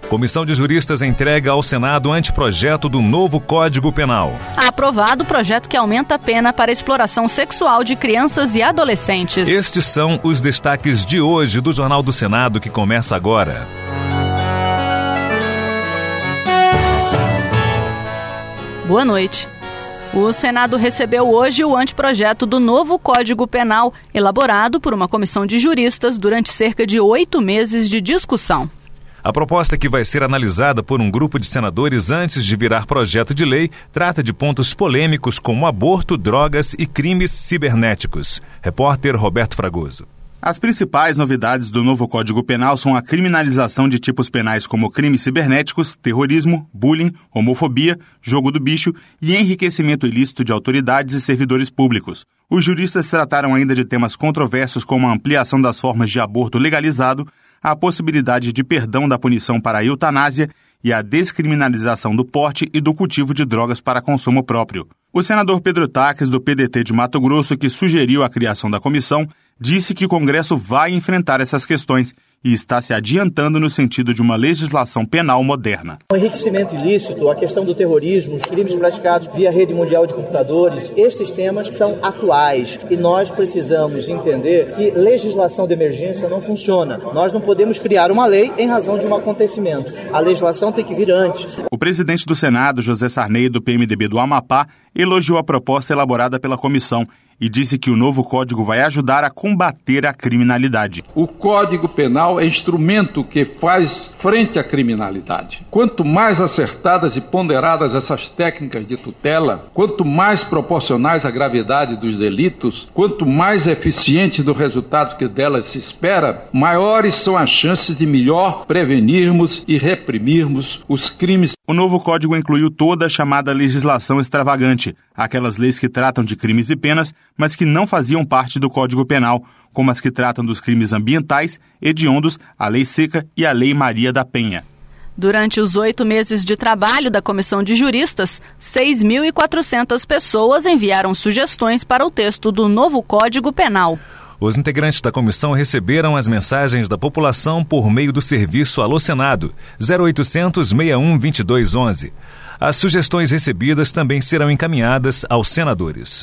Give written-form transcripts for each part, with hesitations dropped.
Comissão de Juristas entrega ao Senado anteprojeto do novo Código Penal. Aprovado o projeto que aumenta a pena para exploração sexual de crianças e adolescentes. Estes são os destaques de hoje do Jornal do Senado, que começa agora. Boa noite. O Senado recebeu hoje o anteprojeto do novo Código Penal, elaborado por uma comissão de juristas durante cerca de 8 meses de discussão. A proposta, que vai ser analisada por um grupo de senadores antes de virar projeto de lei, trata de pontos polêmicos como aborto, drogas e crimes cibernéticos. Repórter Roberto Fragoso. As principais novidades do novo Código Penal são a criminalização de tipos penais como crimes cibernéticos, terrorismo, bullying, homofobia, jogo do bicho e enriquecimento ilícito de autoridades e servidores públicos. Os juristas trataram ainda de temas controversos como a ampliação das formas de aborto legalizado, a possibilidade de perdão da punição para a eutanásia e a descriminalização do porte e do cultivo de drogas para consumo próprio. O senador Pedro Taques, do PDT de Mato Grosso, que sugeriu a criação da comissão, disse que o Congresso vai enfrentar essas questões e está se adiantando no sentido de uma legislação penal moderna. O enriquecimento ilícito, a questão do terrorismo, os crimes praticados via rede mundial de computadores, estes temas são atuais e nós precisamos entender que legislação de emergência não funciona. Nós não podemos criar uma lei em razão de um acontecimento. A legislação tem que vir antes. O presidente do Senado, José Sarney, do PMDB do Amapá, elogiou a proposta elaborada pela comissão e disse que o novo código vai ajudar a combater a criminalidade. O Código Penal é instrumento que faz frente à criminalidade. Quanto mais acertadas e ponderadas essas técnicas de tutela, quanto mais proporcionais à gravidade dos delitos, quanto mais eficiente do resultado que delas se espera, maiores são as chances de melhor prevenirmos e reprimirmos os crimes. O novo código incluiu toda a chamada legislação extravagante, aquelas leis que tratam de crimes e penas, mas que não faziam parte do Código Penal, como as que tratam dos crimes ambientais, hediondos, a Lei Seca e a Lei Maria da Penha. Durante os 8 meses de trabalho da Comissão de Juristas, 6.400 pessoas enviaram sugestões para o texto do novo Código Penal. Os integrantes da comissão receberam as mensagens da população por meio do serviço Alô Senado, 0800 61 22 11. As sugestões recebidas também serão encaminhadas aos senadores.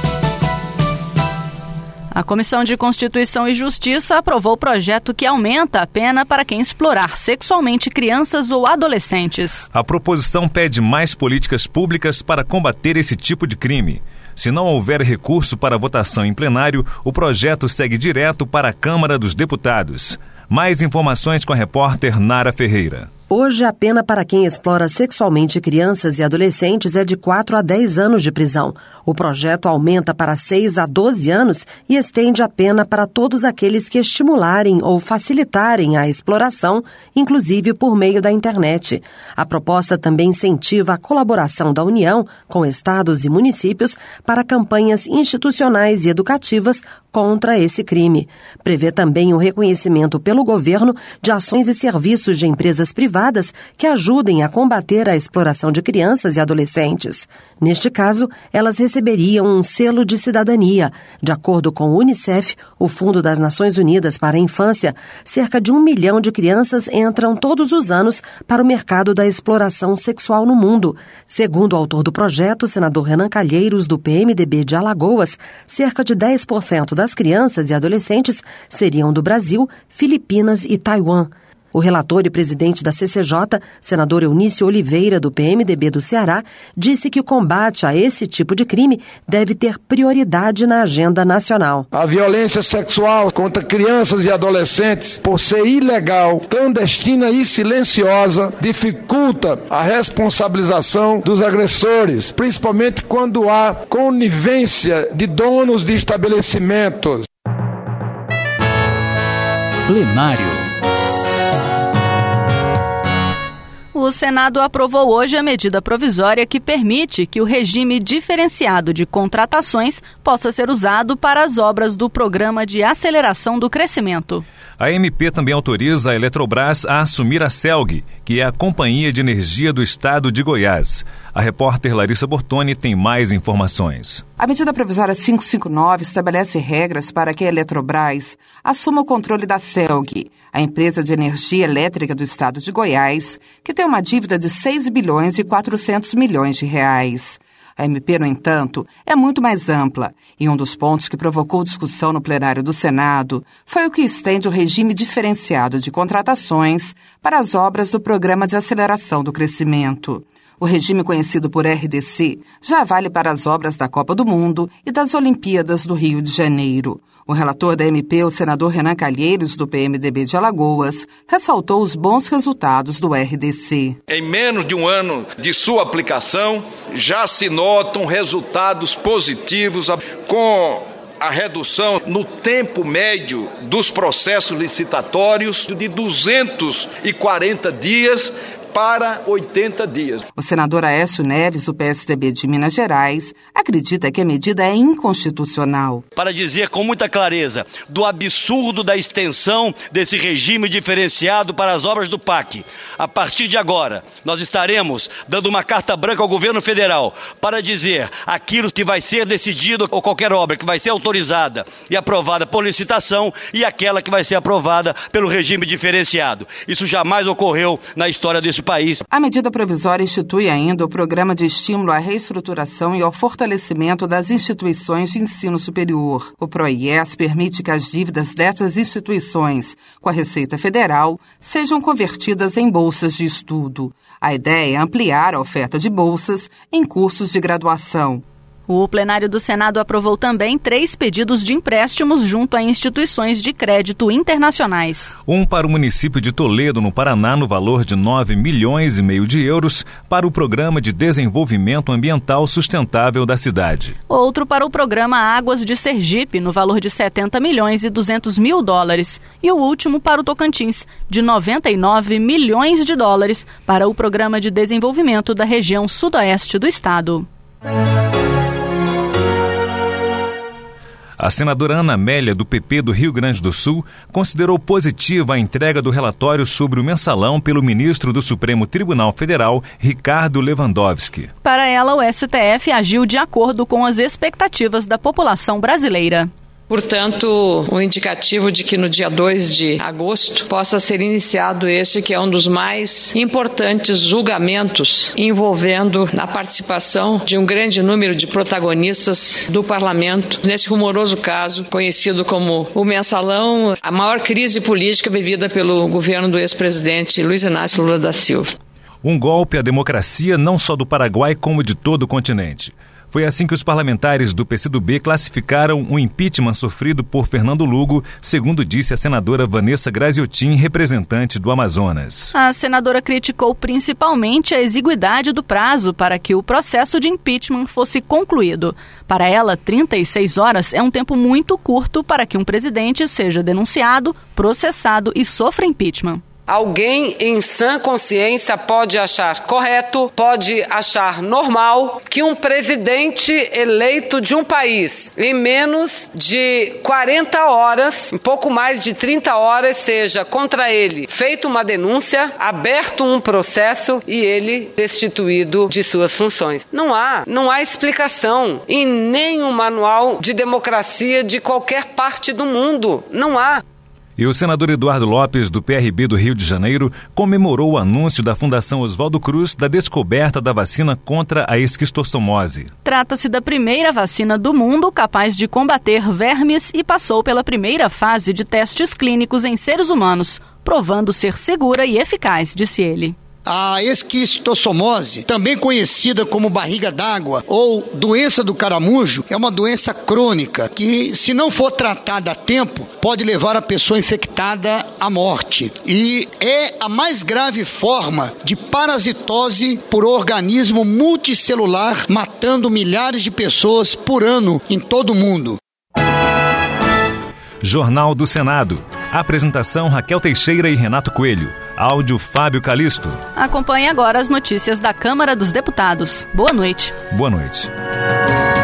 A Comissão de Constituição e Justiça aprovou o projeto que aumenta a pena para quem explorar sexualmente crianças ou adolescentes. A proposição pede mais políticas públicas para combater esse tipo de crime. Se não houver recurso para votação em plenário, o projeto segue direto para a Câmara dos Deputados. Mais informações com a repórter Nara Ferreira. Hoje, a pena para quem explora sexualmente crianças e adolescentes é de 4 a 10 anos de prisão. O projeto aumenta para 6 a 12 anos e estende a pena para todos aqueles que estimularem ou facilitarem a exploração, inclusive por meio da internet. A proposta também incentiva a colaboração da União com estados e municípios para campanhas institucionais e educativas contra esse crime. Prevê também o reconhecimento pelo governo de ações e serviços de empresas privadas que ajudem a combater a exploração de crianças e adolescentes. Neste caso, elas receberiam um selo de cidadania. De acordo com o Unicef, o Fundo das Nações Unidas para a Infância, cerca de 1 milhão de crianças entram todos os anos para o mercado da exploração sexual no mundo. Segundo o autor do projeto, o senador Renan Calheiros, do PMDB de Alagoas, cerca de 10% das crianças e adolescentes seriam do Brasil, Filipinas e Taiwan. O relator e presidente da CCJ, senador Eunício Oliveira, do PMDB do Ceará, disse que o combate a esse tipo de crime deve ter prioridade na agenda nacional. A violência sexual contra crianças e adolescentes, por ser ilegal, clandestina e silenciosa, dificulta a responsabilização dos agressores, principalmente quando há conivência de donos de estabelecimentos. Plenário. O Senado aprovou hoje a medida provisória que permite que o regime diferenciado de contratações possa ser usado para as obras do Programa de Aceleração do Crescimento. A MP também autoriza a Eletrobras a assumir a CELG, que é a Companhia de Energia do Estado de Goiás. A repórter Larissa Bortoni tem mais informações. A medida provisória 559 estabelece regras para que a Eletrobras assuma o controle da CELG, a empresa de energia elétrica do Estado de Goiás, que tem uma dívida de 6 bilhões e 400 milhões de reais. A MP, no entanto, é muito mais ampla e um dos pontos que provocou discussão no plenário do Senado foi o que estende o regime diferenciado de contratações para as obras do Programa de Aceleração do Crescimento. O regime conhecido por RDC já vale para as obras da Copa do Mundo e das Olimpíadas do Rio de Janeiro. O relator da MP, o senador Renan Calheiros, do PMDB de Alagoas, ressaltou os bons resultados do RDC. Em menos de um ano de sua aplicação, já se notam resultados positivos com a redução no tempo médio dos processos licitatórios de 240 dias para 80 dias. O senador Aécio Neves, do PSDB de Minas Gerais, acredita que a medida é inconstitucional. Para dizer com muita clareza do absurdo da extensão desse regime diferenciado para as obras do PAC. A partir de agora, nós estaremos dando uma carta branca ao governo federal para dizer aquilo que vai ser decidido ou qualquer obra que vai ser autorizada e aprovada por licitação e aquela que vai ser aprovada pelo regime diferenciado. Isso jamais ocorreu na história desse país. A medida provisória institui ainda o Programa de Estímulo à Reestruturação e ao Fortalecimento das Instituições de Ensino Superior. O PROIES permite que as dívidas dessas instituições com a Receita Federal sejam convertidas em bolsas de estudo. A ideia é ampliar a oferta de bolsas em cursos de graduação. O plenário do Senado aprovou também 3 pedidos de empréstimos junto a instituições de crédito internacionais. Um para o município de Toledo, no Paraná, no valor de 9,5 milhões de euros, para o Programa de Desenvolvimento Ambiental Sustentável da cidade. Outro para o Programa Águas de Sergipe, no valor de 70 milhões e 200 mil dólares. E o último para o Tocantins, de 99 milhões de dólares, para o Programa de Desenvolvimento da região sudoeste do estado. A senadora Ana Amélia, do PP do Rio Grande do Sul, considerou positiva a entrega do relatório sobre o mensalão pelo ministro do Supremo Tribunal Federal, Ricardo Lewandowski. Para ela, o STF agiu de acordo com as expectativas da população brasileira. Portanto, o indicativo de que no dia 2 de agosto possa ser iniciado esse que é um dos mais importantes julgamentos envolvendo a participação de um grande número de protagonistas do parlamento nesse rumoroso caso conhecido como o mensalão, a maior crise política vivida pelo governo do ex-presidente Luiz Inácio Lula da Silva. Um golpe à democracia não só do Paraguai como de todo o continente. Foi assim que os parlamentares do PCdoB classificaram o impeachment sofrido por Fernando Lugo, segundo disse a senadora Vanessa Graziotin, representante do Amazonas. A senadora criticou principalmente a exiguidade do prazo para que o processo de impeachment fosse concluído. Para ela, 36 horas é um tempo muito curto para que um presidente seja denunciado, processado e sofra impeachment. Alguém em sã consciência pode achar correto, pode achar normal que um presidente eleito de um país em menos de 40 horas, um pouco mais de 30 horas, seja contra ele feita uma denúncia, aberto um processo e ele destituído de suas funções. Não há explicação em nenhum manual de democracia de qualquer parte do mundo. Não há. E o senador Eduardo Lopes, do PRB do Rio de Janeiro, comemorou o anúncio da Fundação Oswaldo Cruz da descoberta da vacina contra a esquistossomose. Trata-se da primeira vacina do mundo capaz de combater vermes e passou pela primeira fase de testes clínicos em seres humanos, provando ser segura e eficaz, disse ele. A esquistossomose, também conhecida como barriga d'água ou doença do caramujo, é uma doença crônica que, se não for tratada a tempo, pode levar a pessoa infectada à morte. E é a mais grave forma de parasitose por organismo multicelular, matando milhares de pessoas por ano em todo o mundo. Jornal do Senado. Apresentação Raquel Teixeira e Renato Coelho. Áudio Fábio Calisto. Acompanhe agora as notícias da Câmara dos Deputados. Boa noite. Boa noite.